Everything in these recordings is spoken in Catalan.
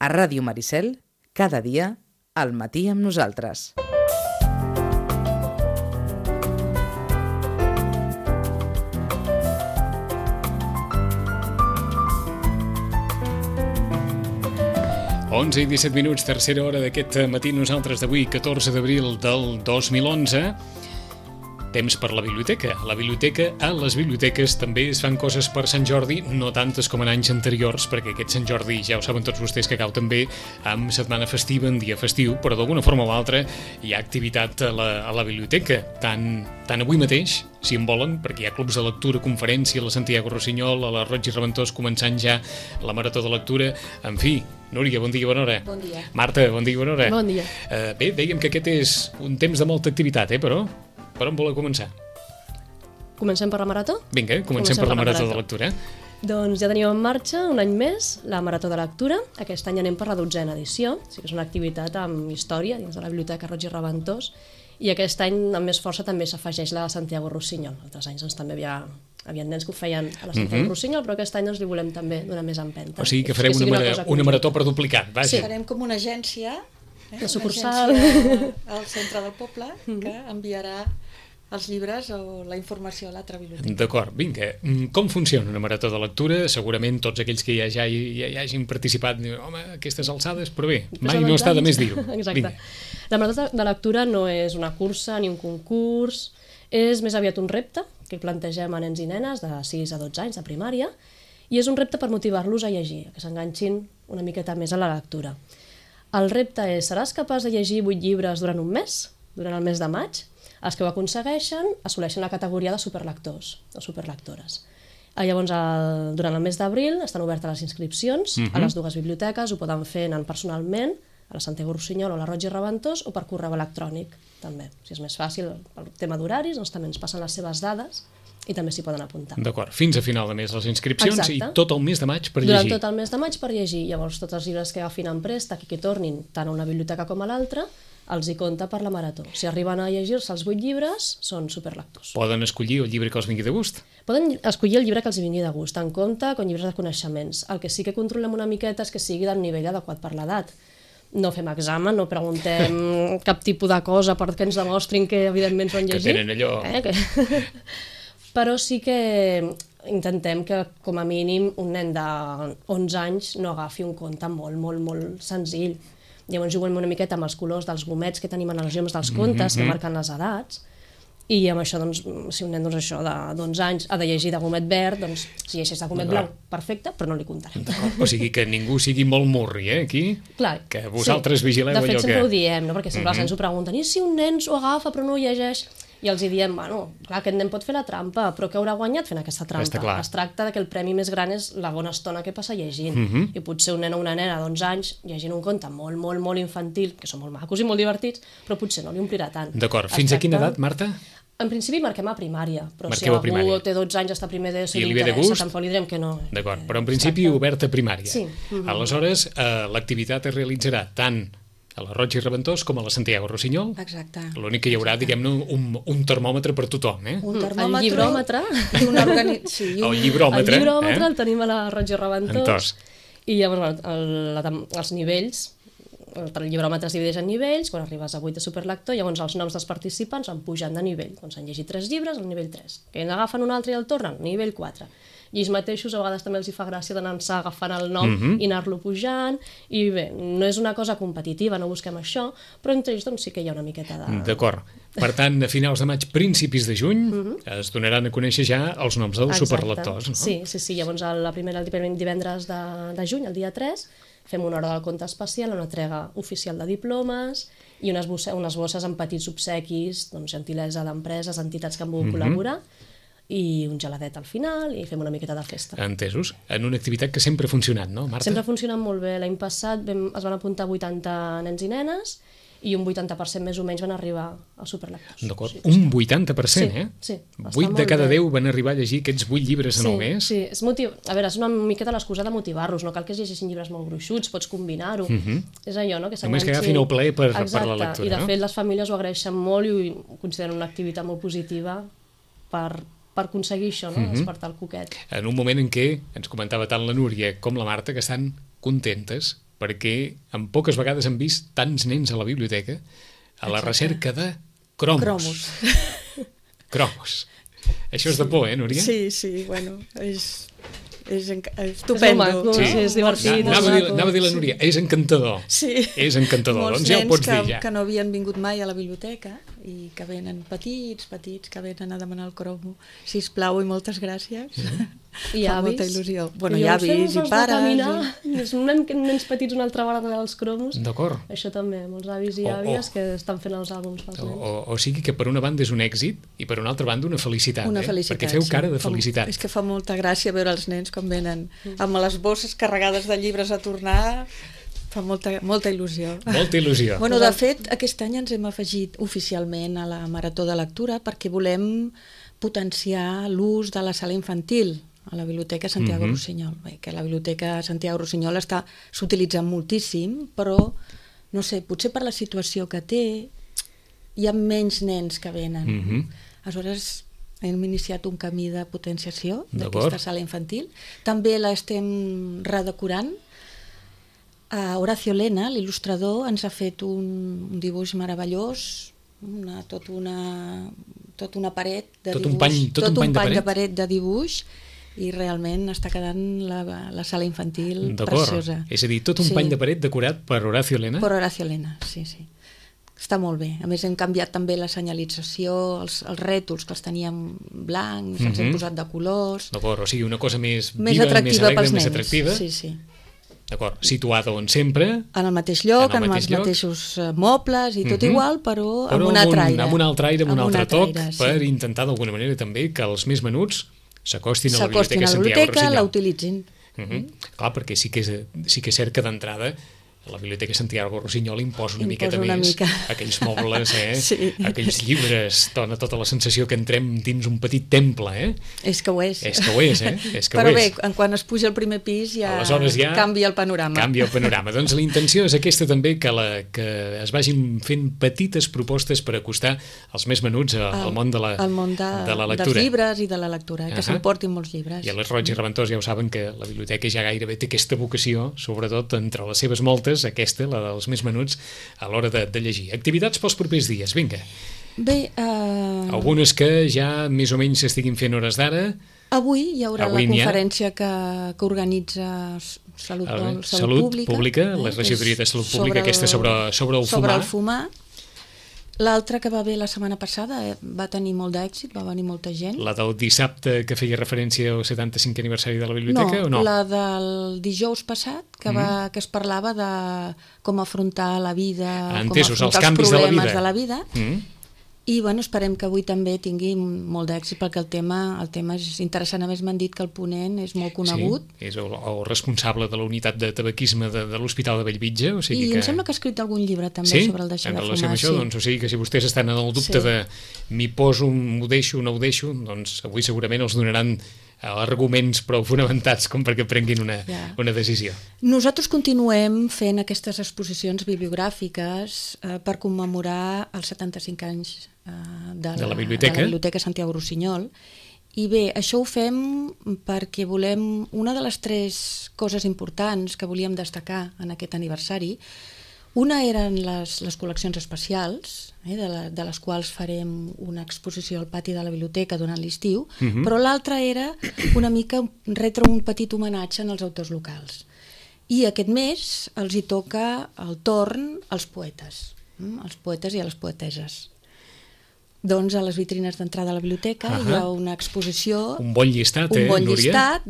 A Ràdio Maricel, cada dia, al matí amb nosaltres. Onze i 17 minuts, tercera hora d'aquest matí nosaltres d'avui, 14 d'abril del 2011. Temps per la biblioteca. La biblioteca, a les biblioteques també es fan coses per Sant Jordi, no tantes com en anys anteriors, perquè aquest Sant Jordi, ja ho saben tots vostès, que cau també amb setmana festiva, en dia festiu, però d'alguna forma o altra hi ha activitat a la biblioteca, tant avui mateix, si en volen, perquè hi ha clubs de lectura, conferència a la Santiago Rossinyol, a la Roig i Reventós, començant ja la marató de lectura. En fi, Núria, bon dia, bona hora. Bon dia. Marta, bon dia, bona hora. Bon dia. Bé, dèiem que aquest és un temps de molta activitat, però per on voleu començar? Comencem per la marató? Vinga, comencem per la marató de lectura. Doncs ja teníem en marxa un any més la marató de lectura. Aquest any anem per la 12a edició, o sigui que és una activitat amb història dins de la Biblioteca Roig i Reventós, i aquest any amb més força també s'afegeix la Santiago Rossinyol. Altres anys doncs, també hi havia nens que ho feien a la Santiago Rossinyol, però aquest any doncs, li volem també donar més empenta. O sigui que farem una marató per duplicat, vaja. Sí, farem com una agència, una sucursal al centre del poble, que enviarà els llibres o la informació a l'altra biblioteca. D'acord, vinga. Com funciona una marató de lectura? Segurament tots aquells que ja hi hagin participat diuen, home, aquestes alçades, però bé, mai no està de més dir-ho. Exacte. Vinga. La marató de lectura no és una cursa ni un concurs, és més aviat un repte que plantegem a nens i nenes de 6 a 12 anys de primària, i és un repte per motivar-los a llegir, que s'enganxin una miqueta més a la lectura. El repte és, seràs capaç de llegir 8 llibres durant un mes, durant el mes de maig? Els que ho aconsegueixen assoleixen la categoria de superlectors o superlectores. Llavors, durant el mes d'abril estan obertes les inscripcions a les dues biblioteques, ho poden fer anant personalment a la Santiago Rossinyol o a la Roig i Reventós o per correu electrònic també. Si és més fàcil pel tema d'horaris, doncs també ens passen les seves dades i també s'hi poden apuntar. D'acord, fins a final de mes les inscripcions. Exacte. I tot el mes de maig per llegir. Durant tot el mes de maig per llegir. Llavors, tots els llibres que agafin en préstec i que tornin tant a una biblioteca com a l'altra els hi compta per la marató. Si arriben a llegir-se els 8 llibres, són superlectors. Poden escollir el llibre que els vingui de gust? Poden escollir el llibre que els vingui de gust, en compte com llibres de coneixements. El que sí que controlem una miqueta és que sigui del nivell adequat per l'edat. No fem examen, no preguntem cap tipus de cosa perquè ens demostrin que evidentment s'ho han llegit. Que tenen allò. Però sí que intentem que com a mínim un nen de 11 anys no agafi un conte molt, molt, molt senzill. Llavors juguem una miqueta amb els colors dels gomets que tenim en els llums dels contes, que marquen les edats, i amb això, doncs, si un nen d'11 anys ha de llegir de gomet verd, doncs, si llegeix de gomet blau, perfecte, però no li comptarem. O sigui que ningú sigui molt murri, aquí? Clar, que vosaltres vigileu allò que... De fet, sempre ho diem, no? Perquè sempre els nens ho pregunten, i si un nen s'ho agafa però no ho llegeix? I els diem, bueno, clar, aquest nen pot fer la trampa, però què haurà guanyat fent aquesta trampa? Es tracta que el premi més gran és la bona estona que passa llegint. I potser un nen o una nena d'11 anys llegint un conte molt, molt, molt infantil, que són molt macos i molt divertits, però potser no li omplirà tant. D'acord. Fins a quina edat, Marta? En principi marquem a primària, però si algú té 12 anys, està primer d'ESO i li interessa, tampoc li direm que no. D'acord, però en principi obert a primària. Sí. Aleshores, l'activitat es realitzarà tant a la Roig i Reventós com a la Santiago Rossinyol. Exacte. L'únic que hi haurà, diguem-ne, un termòmetre per tothom, eh? Un termòmetre. El llibròmetre. El llibròmetre. El llibròmetre el tenim a la Roig i Reventós. I llavors, els nivells, el llibròmetre es divideix en nivells, quan arribes a 8 de superlector, llavors els noms dels participants van pujant de nivell. Quan s'han llegit 3 llibres, al nivell 3. Que n'agafen un altre i el tornen, nivell 4. I ells mateixos a vegades també els hi fa gràcia d'anar-se agafant el nom i anar-lo pujant, i bé, no és una cosa competitiva, no busquem això, però entre ells doncs sí que hi ha una miqueta de... D'acord. Per tant, a finals de maig, principis de juny, es donaran a conèixer ja els noms dels superlectors, no? Sí. Llavors el primer divendres de juny, el dia 3, fem una hora del conte especial, una entrega oficial de diplomes i unes bosses amb petits obsequis, doncs, gentilesa d'empreses, entitats que han volgut col·laborar, i un geladet al final, i fem una miqueta de festa. Entesos. En una activitat que sempre ha funcionat, no, Marta? Sempre ha funcionat molt bé. L'any passat es van apuntar 80 nens i nenes, i un 80% més o menys van arribar als superlectors. D'acord, un 80%, eh? Sí. 8 de cada 10 van arribar a llegir aquests 8 llibres en el mes. Sí, és una miqueta l'excusa de motivar-los, no cal que es llegeixin llibres molt gruixuts, pots combinar-ho. És allò, no? Que només que agafin el plaer per la lectura. I de fet les famílies ho agraeixen molt i ho consideren una activitat molt positiva per aconseguir això, no? Despertar el coquet. En un moment en què ens comentava tant la Núria com la Marta que estan contentes perquè en poques vegades hem vist tants nens a la biblioteca a la recerca de cromos. Cromos. Això és de por, Núria? Sí, bueno, és estupendo. És maco, és divertit. Anava a dir la Núria, és encantador. Sí. És encantador, Molts doncs ja ho pots dir, nens ja. que no havien vingut mai a la biblioteca i que venen petits, que venen a demanar el cromo. Sisplau i moltes gràcies. I Fa avis. molta il·lusió. Bueno, i avis i pares. Nens petits una altra vegada als cromos. D'acord. Això també, molts avis i àvies que estan fent els àlbums pels nens. O sigui que per una banda és un èxit i per una altra banda una felicitat. Una felicitat, perquè feu cara de felicitat. És que fa molta gràcia veure els nens com venen amb les bosses carregades de llibres a tornar. Fa molta il·lusió. Molta il·lusió. Bueno, de fet, aquest any ens hem afegit oficialment a la Marató de Lectura perquè volem potenciar l'ús de la sala infantil a la Biblioteca Santiago Rossinyol. Bé, que la Biblioteca Santiago Rossinyol s'utilitza moltíssim, però, no sé, potser per la situació que té hi ha menys nens que venen. Aleshores, hem iniciat un camí de potenciació d'aquesta sala infantil. També l'estem redecorant. Horacio Lena, l'il·lustrador, ens ha fet un dibuix meravellós, tot una paret de dibuix, tot un pany de paret de dibuix, i realment està quedant la sala infantil preciosa. És a dir, tot un pany de paret decorat per Horacio Lena? Per Horacio Lena, sí. Està molt bé. A més, hem canviat també la senyalització, els rètols que els teníem blancs, els hem posat de colors. D'acord, o sigui, una cosa més viva, més atractiva alegre, pels nens. Més atractiva. Sí. D'acord, situada on sempre. En el mateix lloc, amb els mateixos mobles i tot igual, però amb un altre aire. Amb un altre aire, amb un altre toc, per intentar d'alguna manera també que els més menuts s'acostin a la Biblioteca Santiago Rossinyol. L'utilitzin. Clar, perquè sí que és cert que d'entrada la Biblioteca Santiago Rossinyol imposa una miqueta més aquells mobles, aquells llibres, dona tota la sensació que entrem dins un petit temple, És que ho és. És que ho és, Però bé, quan es puja al primer pis ja canvia el panorama. Canvia el panorama. Doncs la intenció és aquesta també, que es vagin fent petites propostes per acostar els més menuts al món de la lectura. Dels llibres i de la lectura, que s'emportin molts llibres. I a les Roig i Reventós ja ho saben que la biblioteca ja gairebé té aquesta vocació, sobretot entre les seves moltes, aquesta, la dels més menuts, a l'hora de llegir. Activitats pels propers dies, vinga. Bé, algunes que ja més o menys s'estiguin fent hores d'ara. Avui hi haurà la conferència que organitza Salut Pública, la regidoria de Salut Pública, aquesta sobre el fumar. L'altra que va haver la setmana passada va tenir molt d'èxit, va venir molta gent. La del dissabte que feia referència al 75è aniversari de la biblioteca o no? La del dijous passat, que es parlava de com afrontar la vida, com afrontar els problemes de la vida. I bueno, esperem que avui també tingui molt d'èxit, perquè el tema és interessant. A més, m'han dit que el ponent és molt conegut. Sí, és el responsable de la unitat de tabaquisme de l'Hospital de Bellvitge. I em sembla que ha escrit algun llibre també sobre el deixar de fumar. En relació amb això, doncs, o sigui que si vostès estan en el dubte de m'hi poso, m'ho deixo, no ho deixo, doncs avui segurament els donaran arguments prou fonamentats com perquè prenguin una decisió. Nosaltres continuem fent aquestes exposicions bibliogràfiques per commemorar els 75 anys de la Biblioteca Santiago Rossinyol. I bé, això ho fem perquè volem, una de les 3 coses importants que volíem destacar en aquest aniversari, una eren les col·leccions especials, de les quals farem una exposició al pati de la biblioteca durant l'estiu, però l'altra era una mica retre un petit homenatge als autors locals. I aquest mes els hi toca el torn als poetes i a les poeteses. Doncs a les vitrines d'entrada a la biblioteca hi ha una exposició, un bon llistat, llistat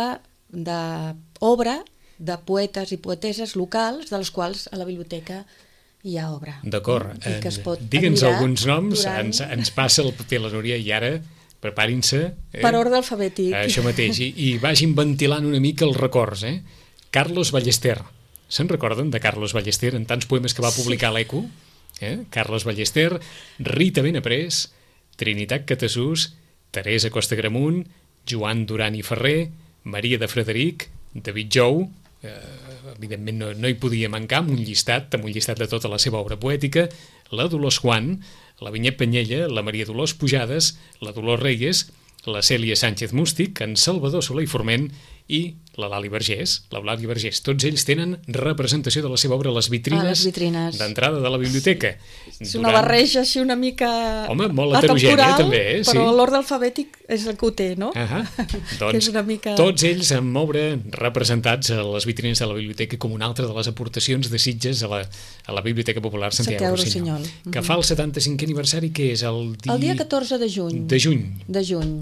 d'obra de poetes i poeteses locals, de les quals a la biblioteca hi ha obra. D'acord. Digue'ns alguns noms, ens passa el paper la Núria i ara preparin-se. Per ordre alfabètic. Això mateix, i vagin ventilant una mica els records. Carlos Ballester. Se'n recorden de Carlos Ballester en tants poemes que va publicar l'Eco? Carlos Ballester, Rita Benaprés, Trinitat Catasús, Teresa Costa Gramunt, Joan Duran i Ferrer, Maria de Frederic, David Jou, evidentment no hi podia mancar, amb un llistat de tota la seva obra poètica, la Dolors Juan, la Vinyet Penyella, la Maria Dolors Pujades, la Dolors Reyes, la Cèlia Sánchez Mústic, en Salvador Soler i Forment i la Lali Vergés, l'Eulàlia Vergés. Tots ells tenen representació de la seva obra a les vitrines d'entrada de la biblioteca. És una barreja així una mica molt heterogènia, també, però l'ordre alfabètic és el que ho té, no? Doncs tots ells amb obra representats a les vitrines de la biblioteca com una altra de les aportacions de Sitges a la Biblioteca Popular Santiago Rossinyol, que fa el 75è aniversari, que és el dia 14 de juny. De juny.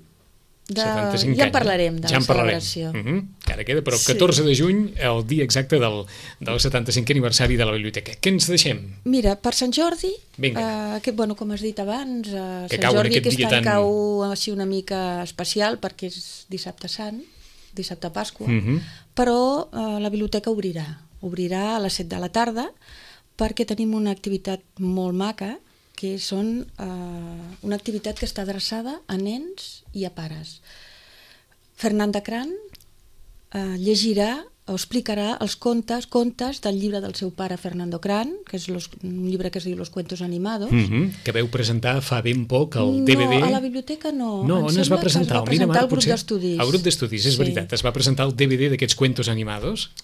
Ja en parlarem de la celebració. Ara queda, però 14 de juny, el dia exacte del 75è aniversari de la biblioteca. Què ens deixem? Mira, per Sant Jordi, com has dit abans, Sant Jordi aquest any cau així una mica especial perquè és dissabte sant, dissabte Pasqua, però la biblioteca obrirà a les 7 de la tarda perquè tenim una activitat molt maca, que són una activitat que està adreçada a nens i a pares. Fernanda Cran llegirà o explicarà els contes del llibre del seu pare Fernando Cran, que és un llibre que es diu Los cuentos animados. Que veu presentar fa ben poc el DVD. No, a la biblioteca no. No, on es va presentar? Es va presentar al grup d'estudis. Al grup d'estudis, és veritat. Es va presentar el DVD d'aquests cuentos animados.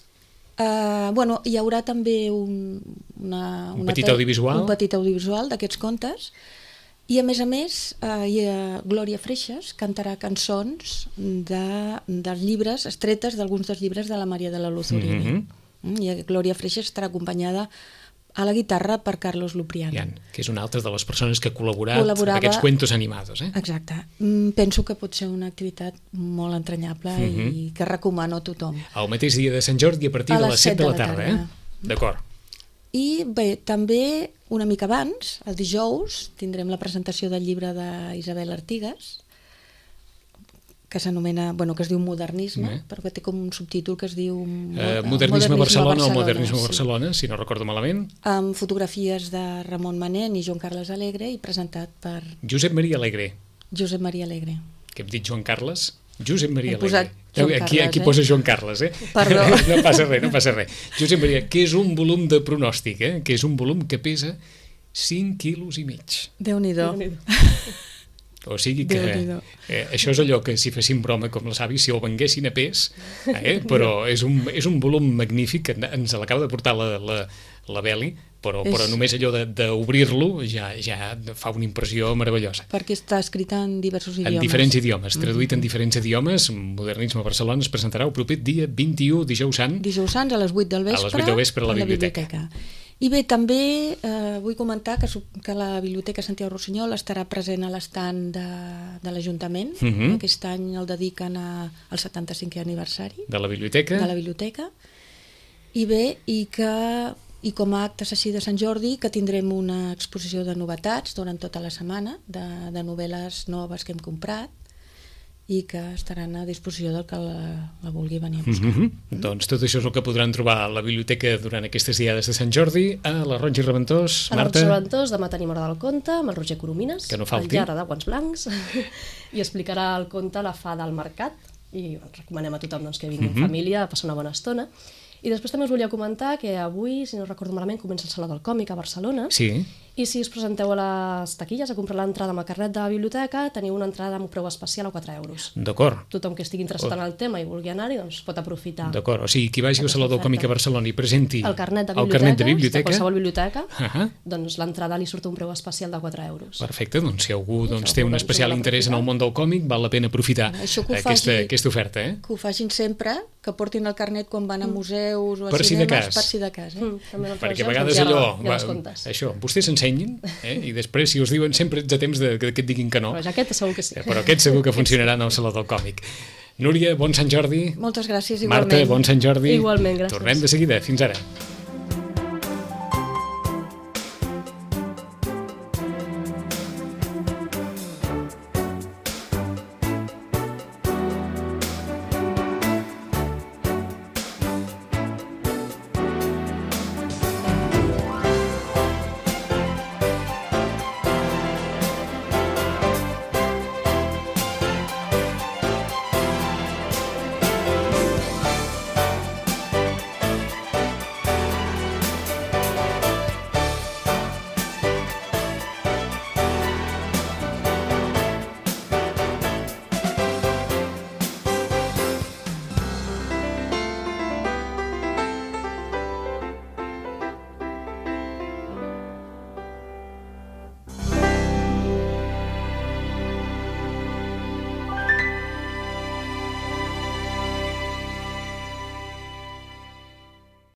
Hi haurà també un petit audiovisual d'aquests contes, i a més Glòria Freixas cantarà cançons dels llibres, estretes d'alguns dels llibres de la Maria de la Luz Urini. I Glòria Freixas estarà acompanyada a la guitarra per Carlos Lupriano, que és una altra de les persones que ha col·laborat en aquests cuentos animados. Exacte. Penso que pot ser una activitat molt entranyable i que recomano a tothom. El mateix dia de Sant Jordi a partir de les 7 de la tarda. D'acord. I bé, també una mica abans, el dijous, tindrem la presentació del llibre d'Isabel Artigas, que s'anomena, que es diu Modernisme, però que té com un subtítol que es diu Modernisme a Barcelona o Modernisme a Barcelona, si no recordo malament. Amb fotografies de Ramon Manent i Joan Carles Alegre i presentat per... Josep Maria Alegre. Que hem dit Joan Carles? Josep Maria Alegre. Aquí posa Joan Carles, Perdó. No passa res. Josep Maria, que és un volum de pronòstic, que és un volum que pesa 5,5 quilos. Déu-n'hi-do. O sigui que això és allò que si fessin broma com les avis, si el venguessin a pes, però és un volum magnífic que ens l'acaba de portar la Beli, però només allò d'obrir-lo ja fa una impressió meravellosa. Perquè està escrit en diversos idiomes. En diferents idiomes, traduït en diferents idiomes. Modernisme a Barcelona es presentarà el proper dia 21, dijous sant. Dijous sant a les 8 del vespre. A les 8 del vespre a la biblioteca. I bé, també vull comentar que la Biblioteca Santiago Rossinyol estarà present a l'estand de l'Ajuntament. Aquest any el dediquen al 75è aniversari de la biblioteca. I bé, i com a actes així de Sant Jordi, que tindrem una exposició de novetats durant tota la setmana, de novel·les noves que hem comprat, i que estaran a disposició del que la vulgui venir a buscar. Doncs tot això és el que podran trobar a la biblioteca durant aquestes diades de Sant Jordi. A la Roig i Reventós, Marta. A la Roig i Reventós demà tenim Hora del Conte amb el Roger Coromines, que no falti, el lladre de guants blancs, i explicarà el conte La Fada al Mercat, i recomanem a tothom que vingui en família a passar una bona estona. I després també us volia comentar que avui, si no recordo malament, comença el Saló del Còmic a Barcelona. Sí. I si us presenteu a les taquilles a comprar l'entrada amb el carnet de la biblioteca, teniu una entrada amb un preu especial a 4 euros. D'acord. Tothom que estigui interessat en el tema i vulgui anar-hi, doncs pot aprofitar. D'acord, o sigui, qui vagi al Saló del Còmic a Barcelona i presenti el carnet de biblioteca, de qualsevol biblioteca, doncs l'entrada li surt un preu especial de 4 euros. Perfecte, doncs si algú té un especial interès en el món del còmic, val la pena aprofitar aquesta oferta. Que ho facin sempre, que portin el carnet quan van a museus o a cinemes, per si de cas. Perquè a vegades allò, vostès s'ensenyin, i després, si us diuen, sempre ets a temps que et diguin que no. Però aquest segur que sí. Però aquest segur que funcionarà en el Saló del Còmic. Núria, bon Sant Jordi. Moltes gràcies, igualment. Marta, bon Sant Jordi. Igualment, gràcies. Tornem de seguida. Fins ara.